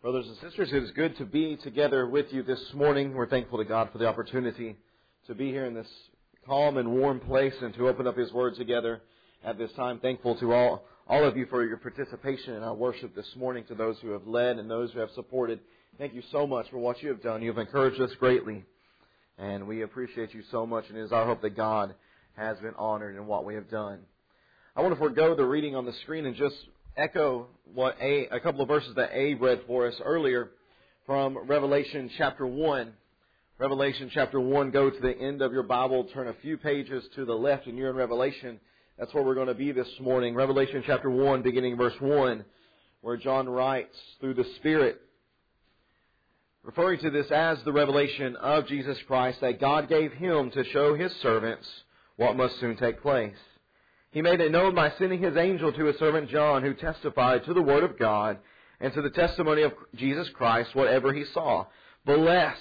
Brothers and sisters, it is good to be together with you this morning. We're thankful to God for the opportunity to be here in this calm and warm place and to open up His Word together at this time. Thankful to all of you for your participation in our worship this morning, to those who have led and those who have supported. Thank you so much for what you have done. You have encouraged us greatly, and we appreciate you so much, and it is our hope that God has been honored in what we have done. I want to forego the reading on the screen and just echo what a couple of verses that Abe read for us earlier from Revelation chapter 1. Revelation chapter 1, go to the end of your Bible, turn a few pages to the left, and you're in Revelation. That's where we're going to be this morning. Revelation chapter 1, beginning verse 1, where John writes through the Spirit, referring to this as the revelation of Jesus Christ, that God gave Him to show His servants what must soon take place. He made it known by sending His angel to His servant John, who testified to the Word of God and to the testimony of Jesus Christ, whatever he saw. Blessed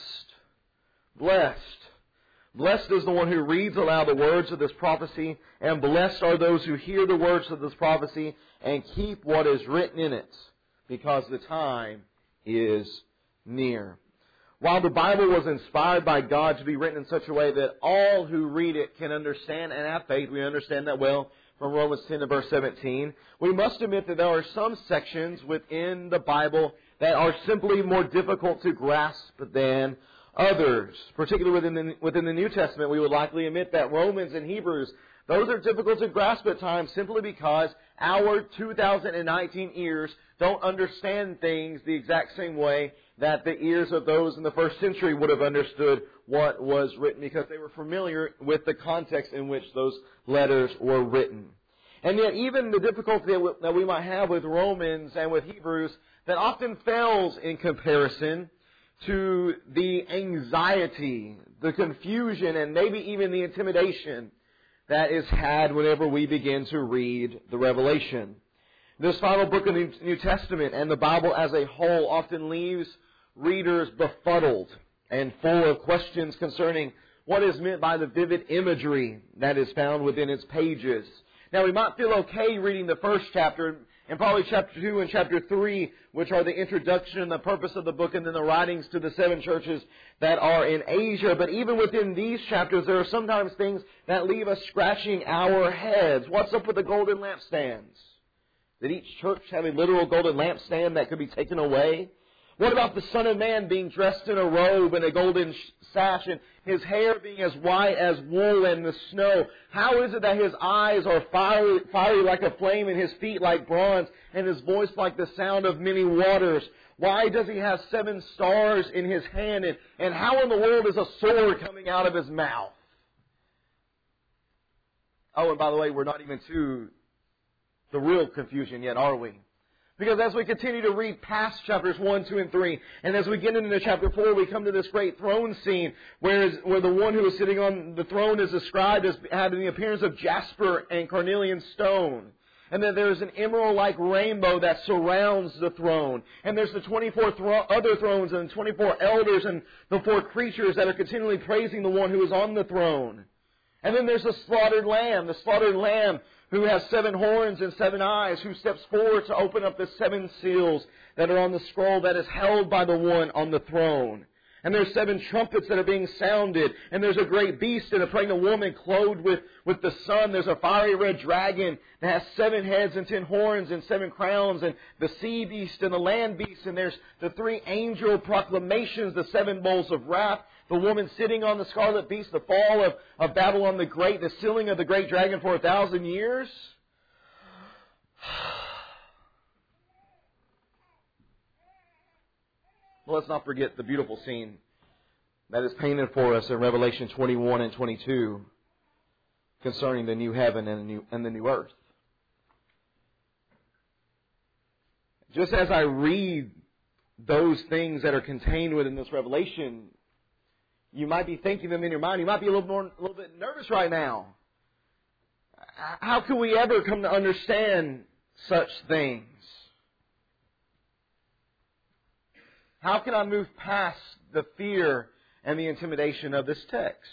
is the one who reads aloud the words of this prophecy, and blessed are those who hear the words of this prophecy and keep what is written in it, because the time is near. While the Bible was inspired by God to be written in such a way that all who read it can understand and have faith, we understand that well from Romans 10 to verse 17, we must admit that there are some sections within the Bible that are simply more difficult to grasp than others. Particularly within the New Testament, we would likely admit that Romans and Hebrews, those are difficult to grasp at times simply because our 2019 ears don't understand things the exact same way that the ears of those in the first century would have understood what was written, because they were familiar with the context in which those letters were written. And yet even the difficulty that we might have with Romans and with Hebrews, that often fails in comparison to the anxiety, the confusion, and maybe even the intimidation that is had whenever we begin to read the Revelation. This final book of the New Testament and the Bible as a whole often leaves readers befuddled and full of questions concerning what is meant by the vivid imagery that is found within its pages. Now, we might feel okay reading the first chapter, and probably chapter 2 and chapter 3, which are the introduction and the purpose of the book, and then the writings to the 7 churches that are in Asia. But even within these chapters, there are sometimes things that leave us scratching our heads. What's up with the golden lampstands? Did each church have a literal golden lampstand that could be taken away? What about the Son of Man being dressed in a robe and a golden sash, and his hair being as white as wool and the snow? How is it that his eyes are fiery like a flame, and his feet like bronze, and his voice like the sound of many waters? Why does he have 7 stars in his hand? And how in the world is a sword coming out of his mouth? Oh, and by the way, we're not even to the real confusion yet, are we? Because as we continue to read past chapters 1, 2, and 3, and as we get into chapter 4, we come to this great throne scene where the one who is sitting on the throne is described as having the appearance of jasper and carnelian stone. And then there's an emerald-like rainbow that surrounds the throne. And there's the 24 other thrones and 24 elders and the 4 creatures that are continually praising the one who is on the throne. And then there's the slaughtered lamb who has 7 horns and 7 eyes, who steps forward to open up the 7 seals that are on the scroll that is held by the one on the throne. And there's 7 trumpets that are being sounded. And there's a great beast and a pregnant woman clothed with the sun. There's a fiery red dragon that has 7 heads and 10 horns and 7 crowns. And the sea beast and the land beast. And there's the 3 angel proclamations, the 7 bowls of wrath. The woman sitting on the scarlet beast, the fall of Babylon the Great, the sealing of the great dragon for 1,000 years. Well, let's not forget the beautiful scene that is painted for us in Revelation 21 and 22 concerning the new heaven and the new earth. Just as I read those things that are contained within this revelation, you might be thinking them in your mind. You might be a little bit nervous right now. How can we ever come to understand such things? How can I move past the fear and the intimidation of this text?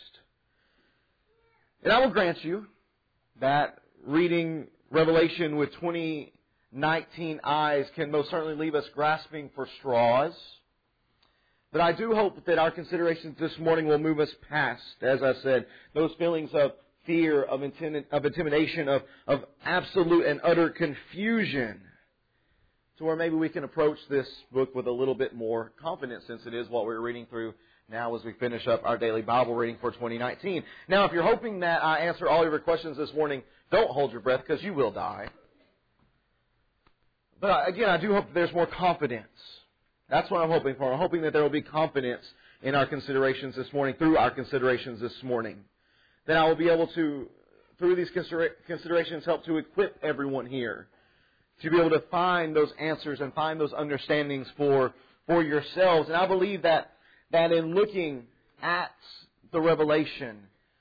And I will grant you that reading Revelation with 20 19 eyes can most certainly leave us grasping for straws. But I do hope that our considerations this morning will move us past, as I said, those feelings of fear, of intimidation, of absolute and utter confusion, to where maybe we can approach this book with a little bit more confidence, since it is what we're reading through now as we finish up our daily Bible reading for 2019. Now, if you're hoping that I answer all of your questions this morning, don't hold your breath, because you will die. But again, I do hope that there's more confidence. That's what I'm hoping for. I'm hoping that there will be confidence in our considerations this morning, through our considerations this morning. That I will be able to, through these considerations, help to equip everyone here to be able to find those answers and find those understandings for yourselves. And I believe that in looking at the Revelation,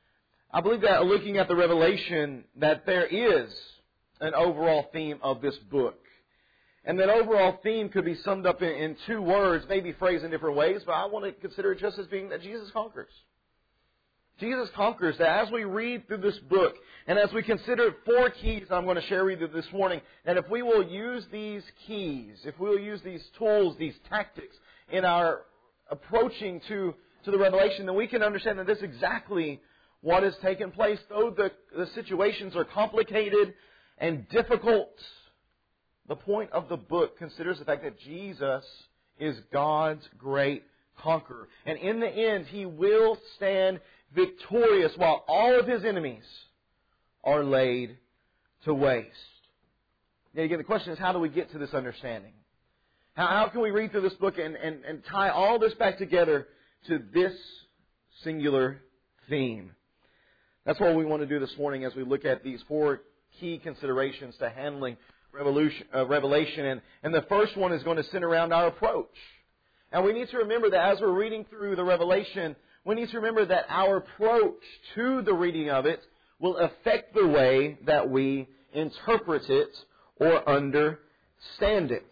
that there is an overall theme of this book. And that overall theme could be summed up in two words, maybe phrased in different ways, but I want to consider it just as being that Jesus conquers. Jesus conquers. That as we read through this book, and as we consider 4 keys I'm going to share with you this morning, that if we will use these keys, if we will use these tools, these tactics in our approaching to the Revelation, then we can understand that this is exactly what has taken place. Though the situations are complicated and difficult, the point of the book considers the fact that Jesus is God's great conqueror. And in the end, He will stand victorious while all of His enemies are laid to waste. Now again, the question is, how do we get to this understanding? How can we read through this book and tie all this back together to this singular theme? That's what we want to do this morning as we look at these 4 key considerations to handling Revelation. And the first one is going to center around our approach. And we need to remember that as we're reading through the Revelation, we need to remember that our approach to the reading of it will affect the way that we interpret it or understand it.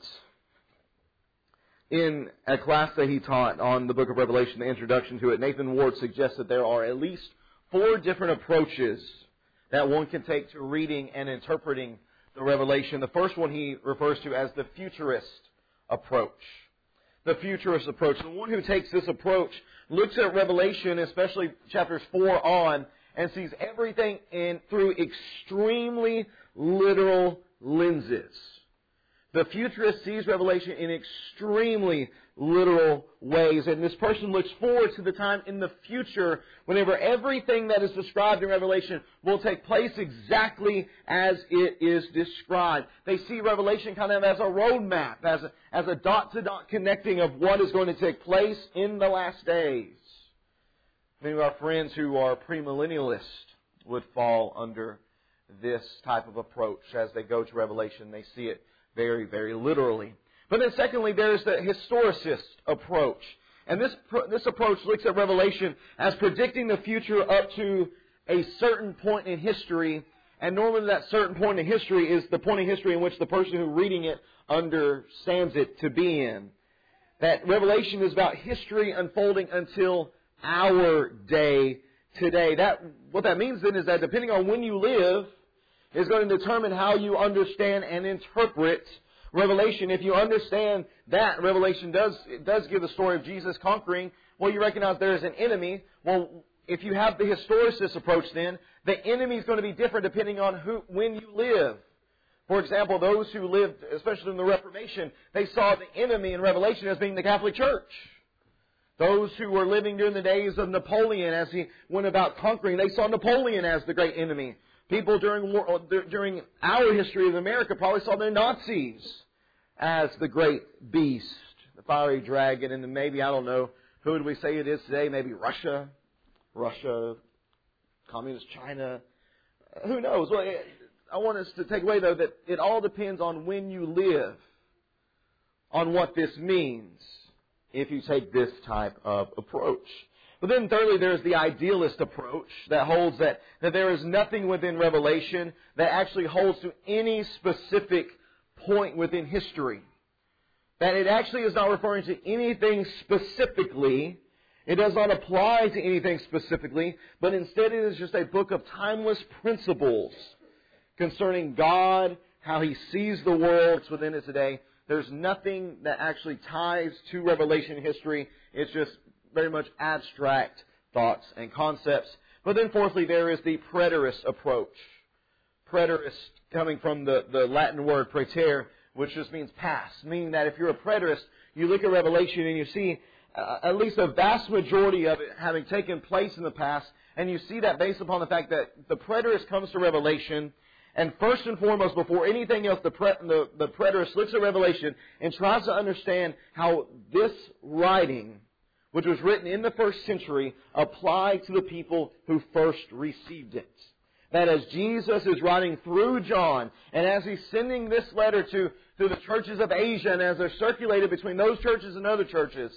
In a class that he taught on the book of Revelation, the introduction to it, Nathan Ward suggests that there are at least 4 different approaches that one can take to reading and interpreting the Revelation. The first one he refers to as the futurist approach. The futurist approach. The one who takes this approach looks at Revelation, especially chapters 4 on, and sees everything through extremely literal lenses. The futurist sees Revelation in extremely literal ways. And this person looks forward to the time in the future whenever everything that is described in Revelation will take place exactly as it is described. They see Revelation kind of as a roadmap, as a dot-to-dot connecting of what is going to take place in the last days. Many of our friends who are premillennialists would fall under this type of approach. As they go to Revelation, they see it very, very literally. But then secondly, there's the historicist approach. And this approach looks at Revelation as predicting the future up to a certain point in history. And normally that certain point in history is the point in history in which the person who's reading it understands it to be in. That Revelation is about history unfolding until our day today. What that means then is that depending on when you live, is going to determine how you understand and interpret Revelation. If you understand that Revelation does give the story of Jesus conquering, well, you recognize there is an enemy. Well, if you have the historicist approach, then the enemy is going to be different depending on when you live. For example, those who lived, especially in the Reformation, they saw the enemy in Revelation as being the Catholic Church. Those who were living during the days of Napoleon, as he went about conquering, they saw Napoleon as the great enemy. People during our history of America probably saw the Nazis as the great beast, the fiery dragon, and then maybe, I don't know, who would we say it is today? Maybe Russia, Communist China. Who knows? Well, I want us to take away, though, that it all depends on when you live, on what this means, if you take this type of approach. But then thirdly, there's the idealist approach that holds that there is nothing within Revelation that actually holds to any specific point within history. That it actually is not referring to anything specifically. It does not apply to anything specifically, but instead it is just a book of timeless principles concerning God, how He sees the world within it today. There's nothing that actually ties to Revelation history. It's just very much abstract thoughts and concepts. But then fourthly, there is the preterist approach. Preterist coming from the Latin word praeter, which just means past. Meaning that if you're a preterist, you look at Revelation and you see at least a vast majority of it having taken place in the past. And you see that based upon the fact that the preterist comes to Revelation, and first and foremost, before anything else, the preterist looks at Revelation and tries to understand how this writing, which was written in the first century, applied to the people who first received it. That as Jesus is writing through John, and as He's sending this letter to the churches of Asia, and as they're circulated between those churches and other churches,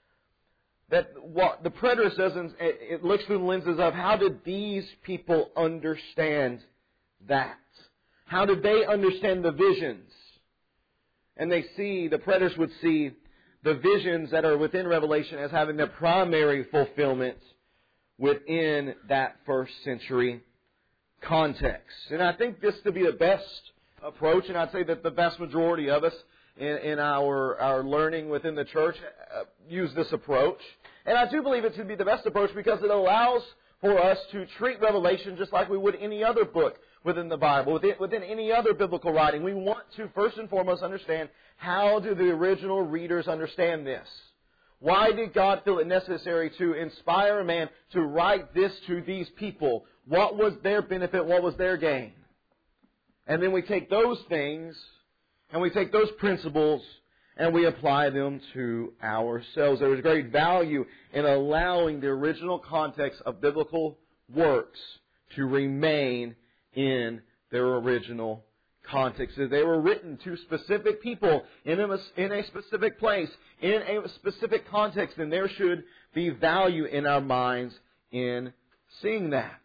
that what the preterist does, it looks through the lenses of how did these people understand that? How did they understand the visions? And the preterists would see the visions that are within Revelation as having their primary fulfillment within that first century context. And I think this to be the best approach, and I'd say that the vast majority of us in our learning within the church use this approach. And I do believe it to be the best approach because it allows for us to treat Revelation just like we would any other book within the Bible, within any other biblical writing. We want to first and foremost understand, how do the original readers understand this? Why did God feel it necessary to inspire a man to write this to these people? What was their benefit? What was their gain? And then we take those things and we take those principles and we apply them to ourselves. There is great value in allowing the original context of biblical works to remain in their original context. If they were written to specific people in a specific place, in a specific context, then there should be value in our minds in seeing that.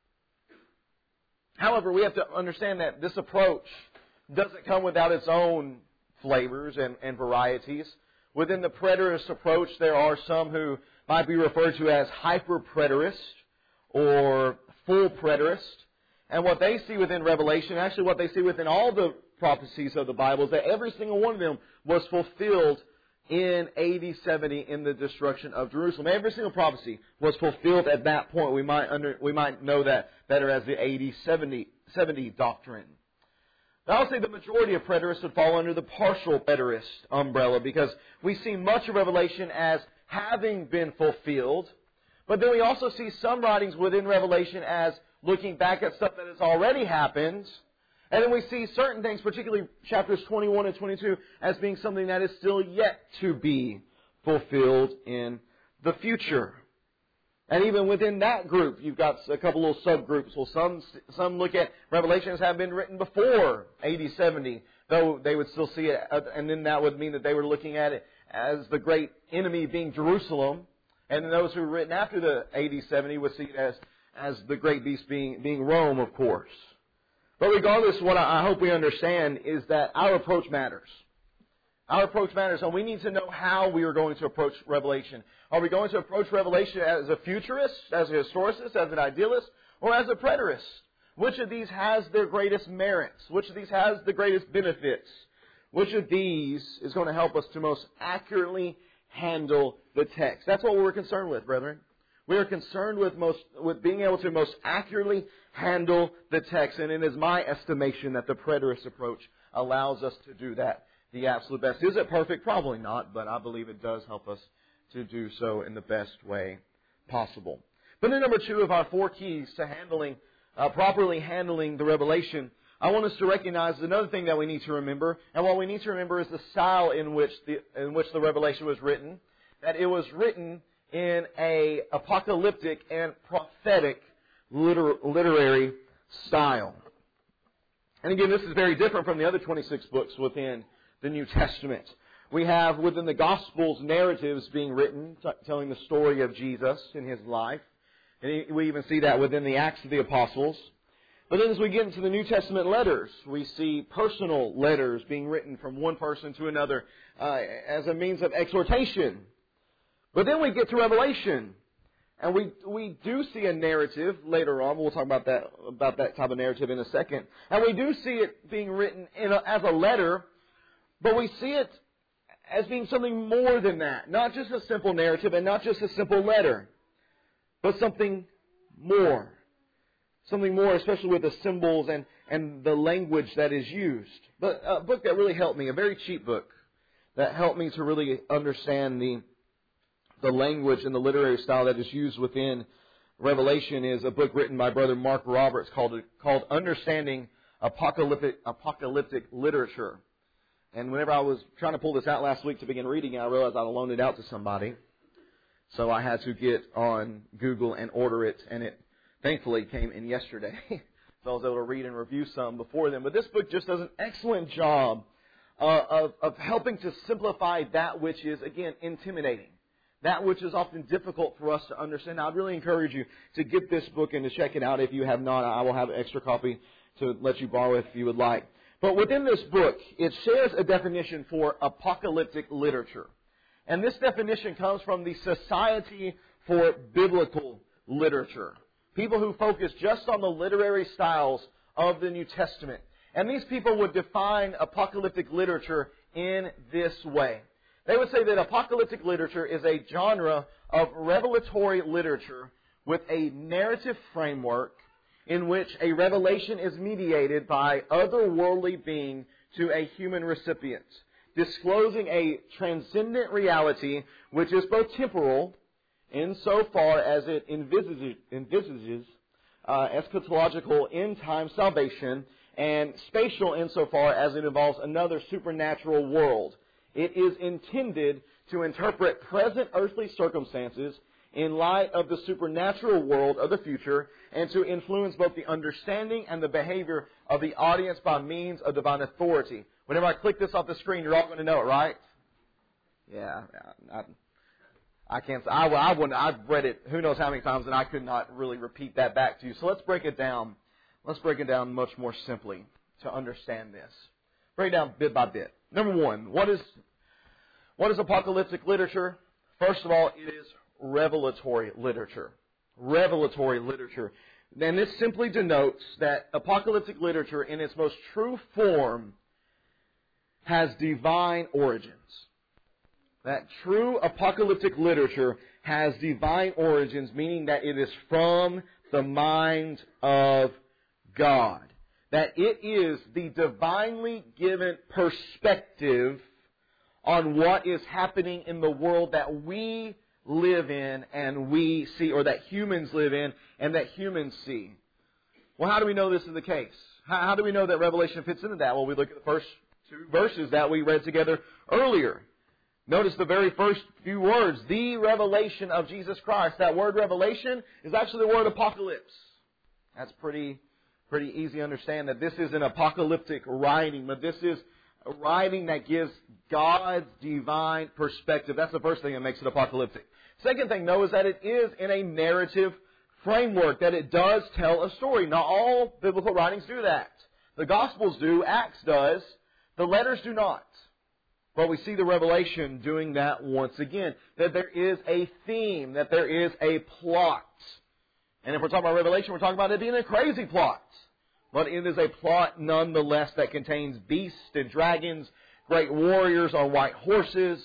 However, we have to understand that this approach doesn't come without its own flavors and varieties. Within the preterist approach, there are some who might be referred to as hyper-preterist or full preterist. And what they see within Revelation, actually what they see within all the prophecies of the Bible, is that every single one of them was fulfilled in AD 70 in the destruction of Jerusalem. Every single prophecy was fulfilled at that point. We might know that better as the AD 70 doctrine. Now, I'll say the majority of preterists would fall under the partial preterist umbrella, because we see much of Revelation as having been fulfilled, but then we also see some writings within Revelation as looking back at stuff that has already happened. And then we see certain things, particularly chapters 21 and 22, as being something that is still yet to be fulfilled in the future. And even within that group, you've got a couple little subgroups. Well, some look at Revelation as having been written before AD 70, though they would still see it, and then that would mean that they were looking at it as the great enemy being Jerusalem. And then those who were written after the AD 70 would see it as the great beast being Rome, of course. But regardless, what I hope we understand is that our approach matters. Our approach matters, and we need to know how we are going to approach Revelation. Are we going to approach Revelation as a futurist, as a historicist, as an idealist, or as a preterist? Which of these has their greatest merits? Which of these has the greatest benefits? Which of these is going to help us to most accurately handle the text? That's what we're concerned with, brethren. We are concerned with being able to most accurately handle the text, and it is my estimation that the preterist approach allows us to do that the absolute best. Is it perfect? Probably not, but I believe it does help us to do so in the best way possible. But then number 2 of our 4 keys to properly handling the Revelation, I want us to recognize another thing that we need to remember, and what we need to remember is the style in which the Revelation was written. That it was written in a apocalyptic and prophetic literary style. And again, this is very different from the other 26 books within the New Testament. We have within the Gospels narratives being written, telling the story of Jesus in His life. And we even see that within the Acts of the Apostles. But then as we get into the New Testament letters, we see personal letters being written from one person to another as a means of exhortation. But then we get to Revelation, And we do see a narrative later on. We'll talk about that type of narrative in a second. And we do see it being written as a letter, but we see it as being something more than that. Not just a simple narrative and not just a simple letter, but something more. Something more, especially with the symbols and the language that is used. But a book that really helped me, a very cheap book, that helped me to really understand the language and the literary style that is used within Revelation is a book written by Brother Mark Roberts called Understanding Apocalyptic Literature. And whenever I was trying to pull this out last week to begin reading, I realized I'd loaned it out to somebody. So I had to get on Google and order it, and it thankfully came in yesterday. So I was able to read and review some before then. But this book just does an excellent job of helping to simplify that which is, again, intimidating. That which is often difficult for us to understand. Now, I'd really encourage you to get this book and to check it out. If you have not, I will have an extra copy to let you borrow if you would like. But within this book, it shares a definition for apocalyptic literature. And this definition comes from the Society for Biblical Literature. People who focus just on the literary styles of the New Testament. And these people would define apocalyptic literature in this way. They would say that apocalyptic literature is a genre of revelatory literature with a narrative framework in which a revelation is mediated by otherworldly being to a human recipient, disclosing a transcendent reality which is both temporal insofar as it envisages eschatological end-time salvation, and spatial insofar as it involves another supernatural world. It is intended to interpret present earthly circumstances in light of the supernatural world of the future and to influence both the understanding and the behavior of the audience by means of divine authority. Whenever I click this off the screen, you're all going to know it, right? Yeah. I can't. I've read it who knows how many times, and I could not really repeat that back to you. So let's break it down. Let's break it down much more simply to understand this. Break it down bit by bit. Number one, what is apocalyptic literature? First of all, it is revelatory literature. Revelatory literature. And this simply denotes that apocalyptic literature in its most true form has divine origins. That true apocalyptic literature has divine origins, meaning that it is from the mind of God. That it is the divinely given perspective on what is happening in the world that we live in and we see, or that humans live in and that humans see. Well, how do we know this is the case? How do we know that Revelation fits into that? Well, we look at the first two verses that we read together earlier. Notice the very first few words, the revelation of Jesus Christ. That word revelation is actually the word apocalypse. That's pretty easy to understand that this is an apocalyptic writing, but this is a writing that gives God's divine perspective. That's the first thing that makes it apocalyptic. Second thing, though, is that it is in a narrative framework, that it does tell a story. Not all biblical writings do that. The Gospels do, Acts does, the letters do not. But we see the Revelation doing that once again. That there is a theme, that there is a plot. And if we're talking about Revelation, we're talking about it being a crazy plot. But it is a plot nonetheless that contains beasts and dragons, great warriors on white horses.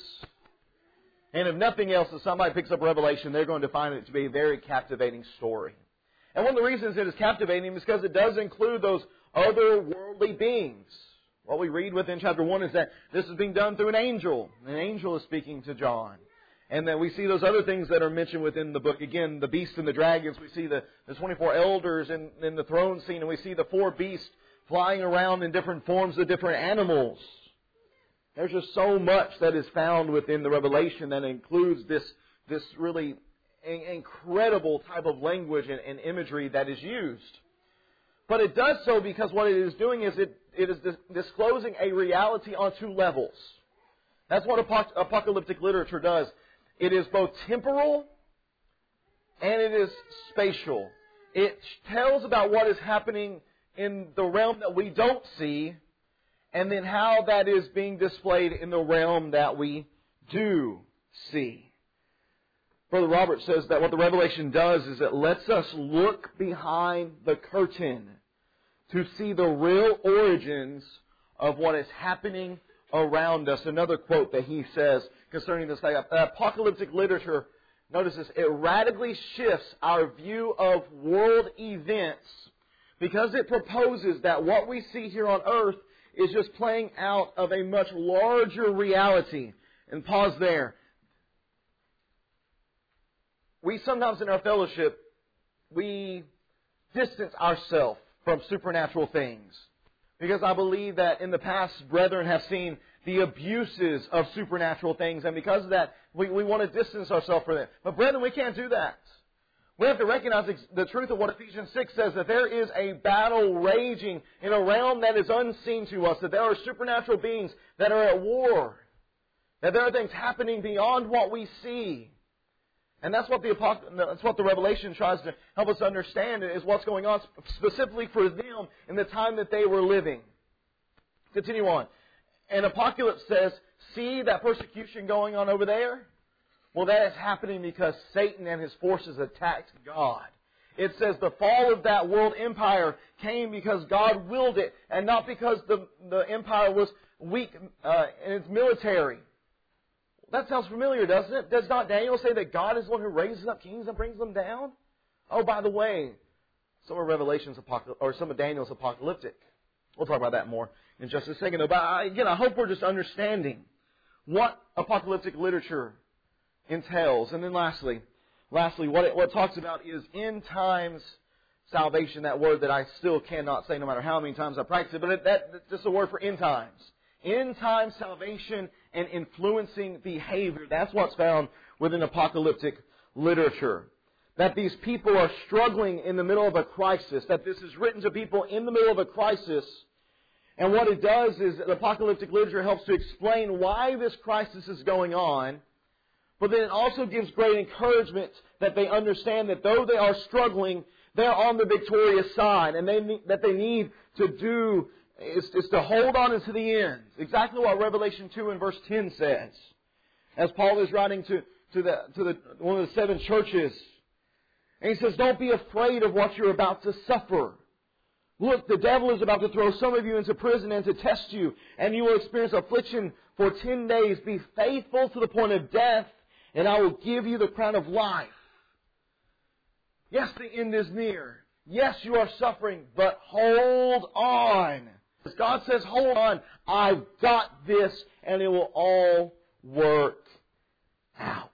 And if nothing else, if somebody picks up Revelation, they're going to find it to be a very captivating story. And one of the reasons it is captivating is because it does include those otherworldly beings. What we read within chapter 1 is that this is being done through an angel. An angel is speaking to John. And then we see those other things that are mentioned within the book. Again, the beasts and the dragons. We see the 24 elders in the throne scene. And we see the 4 beasts flying around in different forms of different animals. There's just so much that is found within the Revelation that includes this really incredible type of language and imagery that is used. But it does so because what it is doing is it is disclosing a reality on 2 levels. That's what apocalyptic literature does. It is both temporal and it is spatial. It tells about what is happening in the realm that we don't see, and then how that is being displayed in the realm that we do see. Brother Robert says that what the Revelation does is it lets us look behind the curtain to see the real origins of what is happening around us. Another quote that he says concerning this apocalyptic literature, notice this, it radically shifts our view of world events because it proposes that what we see here on earth is just playing out of a much larger reality. And pause there. We sometimes in our fellowship, we distance ourselves from supernatural things. Because I believe that in the past, brethren have seen the abuses of supernatural things. And because of that, we want to distance ourselves from it. But brethren, we can't do that. We have to recognize the truth of what Ephesians 6 says, that there is a battle raging in a realm that is unseen to us. That there are supernatural beings that are at war. That there are things happening beyond what we see. And that's what the Revelation tries to help us understand, is what's going on specifically for them in the time that they were living. Continue on. And Apocalypse says, see that persecution going on over there? Well, that is happening because Satan and his forces attacked God. It says the fall of that world empire came because God willed it, and not because the empire was weak in its military. That sounds familiar, doesn't it? Does not Daniel say that God is the one who raises up kings and brings them down? Oh, by the way, some of Daniel's apocalyptic. We'll talk about that more in just a second. But I hope we're just understanding what apocalyptic literature entails. And then lastly, what it talks about is end times salvation. That word that I still cannot say no matter how many times I practice it. But that's just a word for end times. End time salvation and influencing behavior. That's what's found within apocalyptic literature. That these people are struggling in the middle of a crisis. That this is written to people in the middle of a crisis. And what it does is that apocalyptic literature helps to explain why this crisis is going on. But then it also gives great encouragement that they understand that though they are struggling, they're on the victorious side. And that they need to do is to hold on unto the end. Exactly what Revelation 2 and verse 10 says. As Paul is writing to one of the 7 churches. And he says, don't be afraid of what you're about to suffer. Look, the devil is about to throw some of you into prison and to test you. And you will experience affliction for 10 days. Be faithful to the point of death, and I will give you the crown of life. Yes, the end is near. Yes, you are suffering, but hold on. As God says, hold on, I've got this, and it will all work out.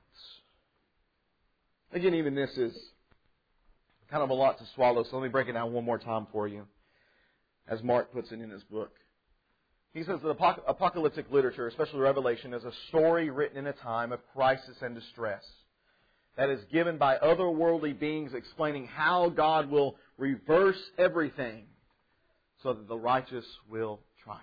Again, even this is kind of a lot to swallow, so let me break it down one more time for you, as Mark puts it in his book. He says that apocalyptic literature, especially Revelation, is a story written in a time of crisis and distress that is given by otherworldly beings explaining how God will reverse everything so that the righteous will triumph.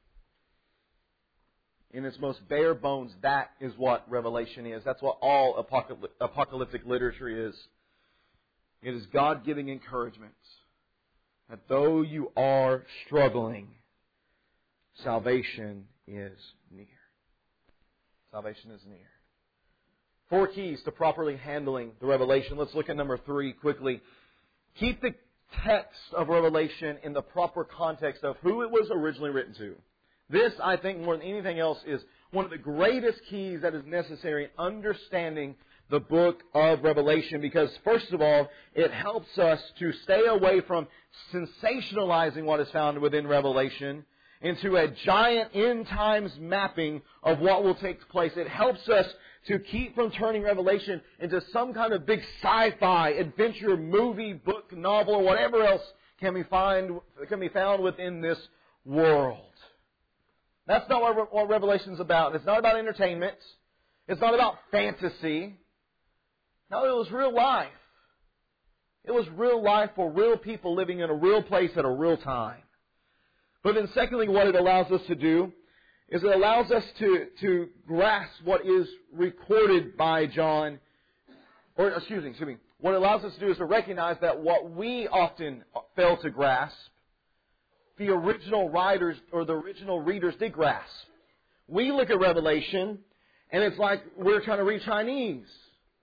In its most bare bones, that is what Revelation is. That's what all apocalyptic literature is. It is God giving encouragement that though you are struggling, salvation is near. Salvation is near. 4 keys to properly handling the Revelation. Let's look at number 3 quickly. Keep the text of Revelation in the proper context of who it was originally written to. This, I think, more than anything else, is one of the greatest keys that is necessary in understanding the book of Revelation, because first of all, it helps us to stay away from sensationalizing what is found within Revelation into a giant end times mapping of what will take place. It helps us to keep from turning Revelation into some kind of big sci-fi adventure movie, book, novel, or whatever else can be found within this world. That's not what Revelation is about. It's not about entertainment. It's not about fantasy. No, it was real life. It was real life for real people living in a real place at a real time. But then secondly, what it allows us to do is it allows us to grasp what is recorded by John. What it allows us to do is to recognize that what we often fail to grasp, the original writers or the original readers did grasp. We look at Revelation, and it's like we're trying to read Chinese.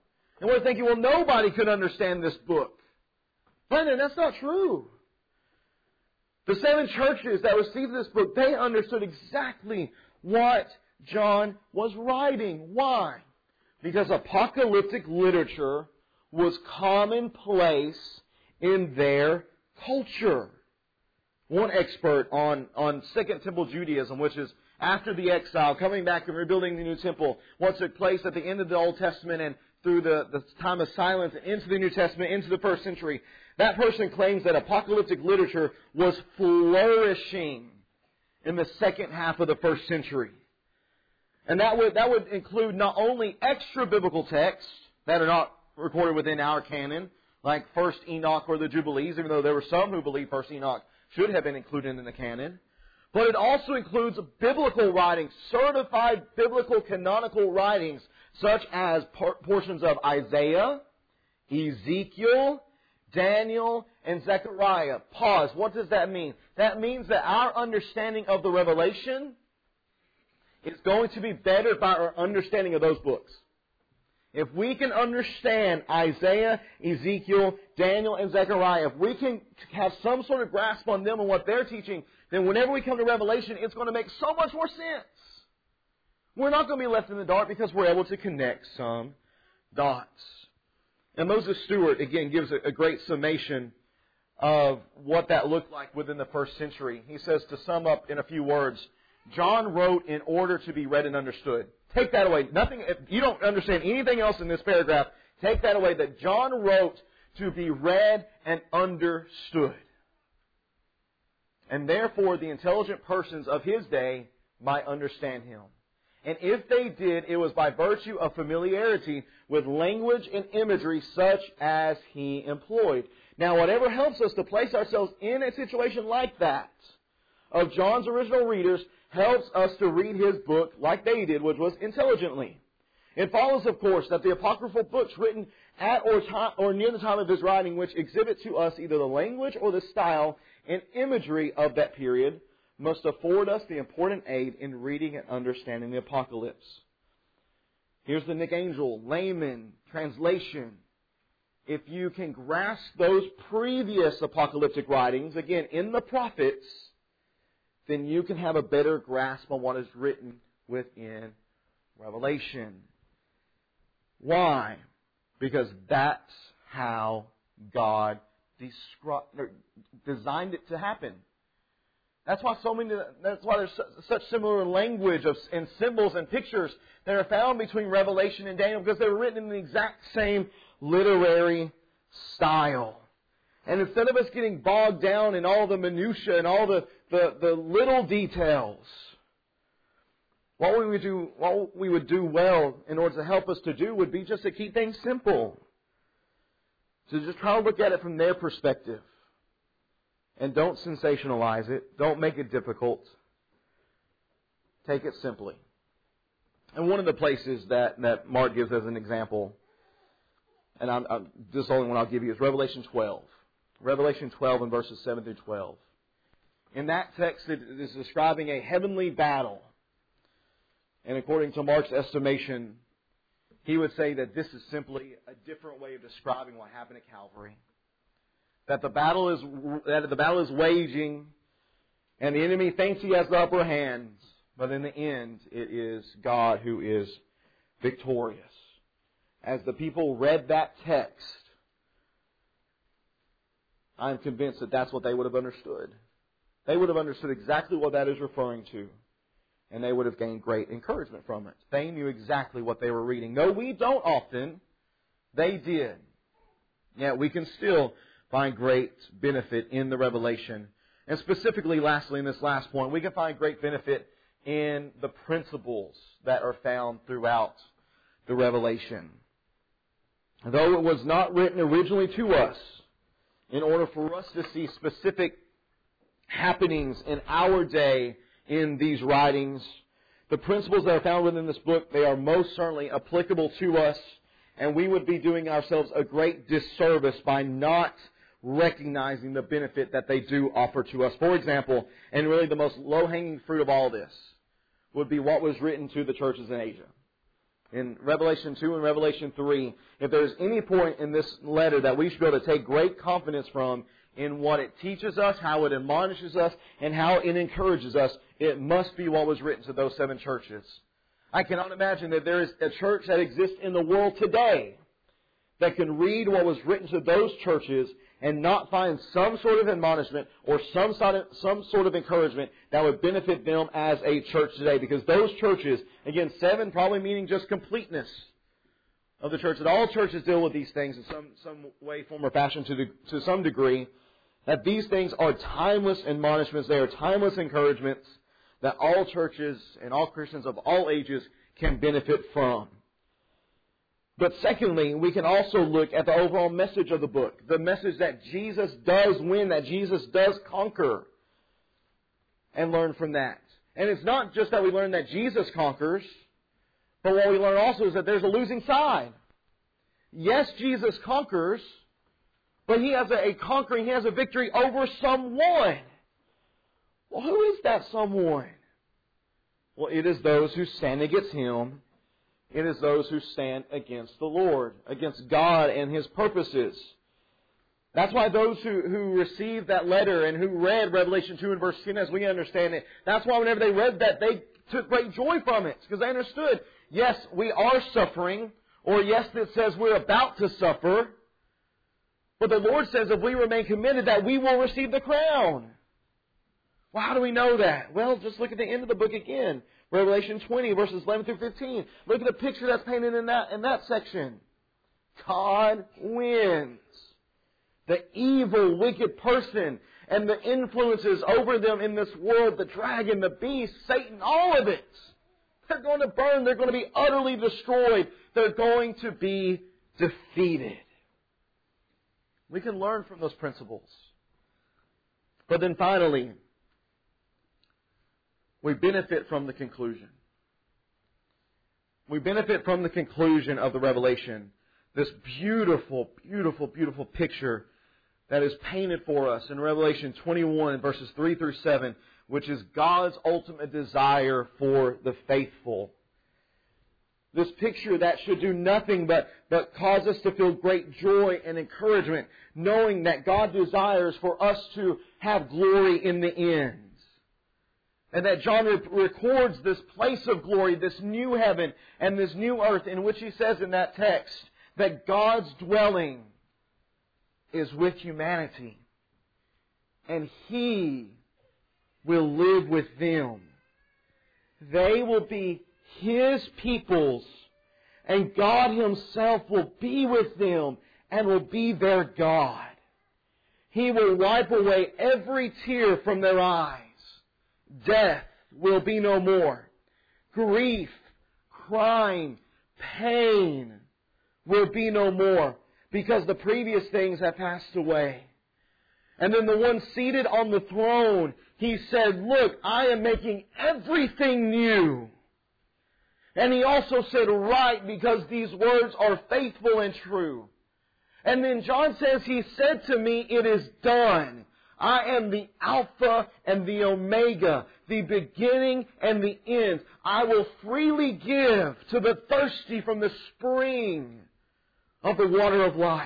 And we're thinking, well, nobody could understand this book. Brethren, that's not true. The 7 churches that received this book, they understood exactly what John was writing. Why? Because apocalyptic literature was commonplace in their culture. One expert on Second Temple Judaism, which is after the exile, coming back and rebuilding the New Temple, what took place at the end of the Old Testament and through the time of silence into the New Testament, into the first century, that person claims that apocalyptic literature was flourishing in the second half of the first century. And that would include not only extra biblical texts that are not recorded within our canon, like First Enoch or the Jubilees, even though there were some who believe First Enoch should have been included in the canon. But it also includes biblical writings, certified biblical canonical writings, such as portions of Isaiah, Ezekiel, Daniel, and Zechariah. Pause. What does that mean? That means that our understanding of the Revelation is going to be bettered by our understanding of those books. If we can understand Isaiah, Ezekiel, Daniel, and Zechariah, if we can have some sort of grasp on them and what they're teaching, then whenever we come to Revelation, it's going to make so much more sense. We're not going to be left in the dark because we're able to connect some dots. And Moses Stewart, again, gives a great summation of what that looked like within the first century. He says, to sum up in a few words, John wrote in order to be read and understood. Take that away. Nothing. If you don't understand anything else in this paragraph, take that away. That John wrote to be read and understood. And therefore, the intelligent persons of his day might understand him. And if they did, it was by virtue of familiarity with language and imagery such as he employed. Now, whatever helps us to place ourselves in a situation like that, of John's original readers, helps us to read his book like they did, which was intelligently. It follows, of course, that the apocryphal books written at or near the time of his writing, which exhibit to us either the language or the style and imagery of that period, must afford us the important aid in reading and understanding the apocalypse. Here's the Nick Angel layman translation. If you can grasp those previous apocalyptic writings, again, in the prophets, then you can have a better grasp on what is written within Revelation. Why? Because that's how God designed it to happen. That's why there's such similar language and symbols and pictures that are found between Revelation and Daniel, because they're written in the exact same literary style. And instead of us getting bogged down in all the minutiae and all the little details, what we would do well in order to help us to do would be just to keep things simple. To just try to look at it from their perspective. And don't sensationalize it. Don't make it difficult. Take it simply. And one of the places that Mark gives as an example, and this is the only one I'll give you, is Revelation 12. Revelation 12 and verses 7 through 12. In that text, it is describing a heavenly battle. And according to Mark's estimation, he would say that this is simply a different way of describing what happened at Calvary. That the battle is waging, and the enemy thinks he has the upper hand, but in the end, it is God who is victorious. As the people read that text, I'm convinced that that's what they would have understood. They would have understood exactly what that is referring to, and they would have gained great encouragement from it. They knew exactly what they were reading. No, we don't often. They did. Yet we can still find great benefit in the Revelation. And specifically, lastly, in this last point, we can find great benefit in the principles that are found throughout the Revelation. Though it was not written originally to us, in order for us to see specific happenings in our day in these writings, the principles that are found within this book, they are most certainly applicable to us, and we would be doing ourselves a great disservice by not recognizing the benefit that they do offer to us. For example, and really the most low-hanging fruit of all this, would be what was written to the churches in Asia. in Revelation 2 and Revelation 3, if there's any point in this letter that we should be able to take great confidence from in what it teaches us, how it admonishes us, and how it encourages us, it must be what was written to those 7 churches. I cannot imagine that there is a church that exists in the world today that can read what was written to those churches and not find some sort of admonishment or some sort of encouragement that would benefit them as a church today. Because those churches, again, 7 probably meaning just completeness of the church, that all churches deal with these things in some way, form, or fashion to some degree, that these things are timeless admonishments, they are timeless encouragements that all churches and all Christians of all ages can benefit from. But secondly, we can also look at the overall message of the book. The message that Jesus does win, that Jesus does conquer. And learn from that. And it's not just that we learn that Jesus conquers, but what we learn also is that there's a losing side. Yes, Jesus conquers, but He has He has a victory over someone. Well, who is that someone? Well, it is those who stand against Him. It is those who stand against the Lord, against God and His purposes. That's why those who received that letter and who read Revelation 2 and verse 10 as we understand it, that's why whenever they read that, they took great joy from it. Because they understood, yes, we are suffering, or yes, it says we're about to suffer. But the Lord says if we remain committed that we will receive the crown. Well, how do we know that? Well, just look at the end of the book again. Revelation 20, verses 11 through 15. Look at the picture that's painted in that section. God wins. The evil, wicked person and the influences over them in this world, the dragon, the beast, Satan, all of it. They're going to burn. They're going to be utterly destroyed. They're going to be defeated. We can learn from those principles. But then finally, we benefit from the conclusion. We benefit from the conclusion of the Revelation. This beautiful, beautiful, beautiful picture that is painted for us in Revelation 21, verses 3 through 7, which is God's ultimate desire for the faithful. This picture that should do nothing but cause us to feel great joy and encouragement, knowing that God desires for us to have glory in the end. And that John records this place of glory, this new heaven and this new earth, in which he says in that text that God's dwelling is with humanity. And He will live with them. They will be His peoples. And God Himself will be with them and will be their God. He will wipe away every tear from their eyes. Death will be no more. Grief, crying, pain will be no more, because the previous things have passed away. And then the one seated on the throne, He said, "Look, I am making everything new." And He also said, "Write, because these words are faithful and true." And then John says, He said to me, "It is done. I am the Alpha and the Omega, the beginning and the end. I will freely give to the thirsty from the spring of the water of life."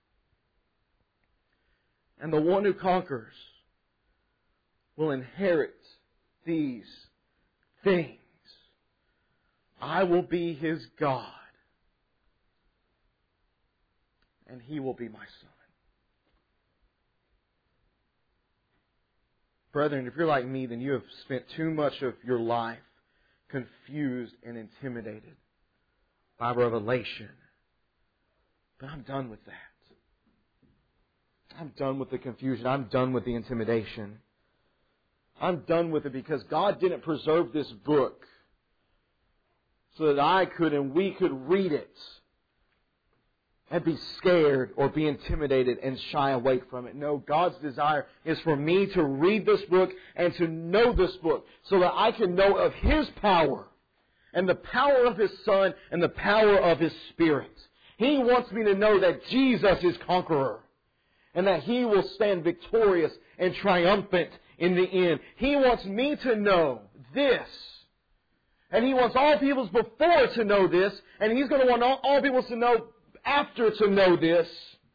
And the one who conquers will inherit these things. I will be his God, and he will be my son. Brethren, if you're like me, then you have spent too much of your life confused and intimidated by revelation. But I'm done with that. I'm done with the confusion. I'm done with the intimidation. I'm done with it because God didn't preserve this book so that I could and we could read it and be scared or be intimidated and shy away from it. No, God's desire is for me to read this book and to know this book so that I can know of His power and the power of His Son and the power of His Spirit. He wants me to know that Jesus is conqueror and that He will stand victorious and triumphant in the end. He wants me to know this, And He wants all peoples before to know this, and He's going to want all peoples to know after to know this,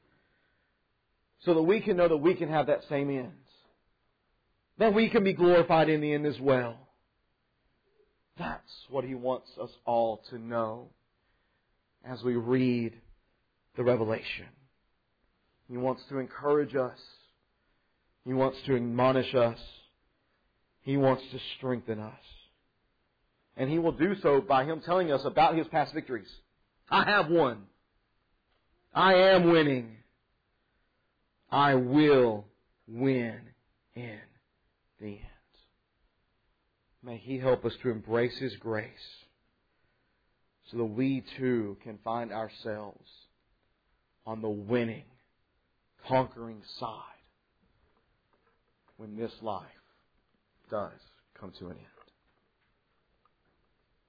so that we can know that we can have that same end. That we can be glorified in the end as well. That's what He wants us all to know as we read the Revelation. He wants to encourage us. He wants to admonish us. He wants to strengthen us. And He will do so by Him telling us about His past victories. I have won. I am winning. I will win in the end. May He help us to embrace His grace so that we too can find ourselves on the winning, conquering side when this life does come to an end.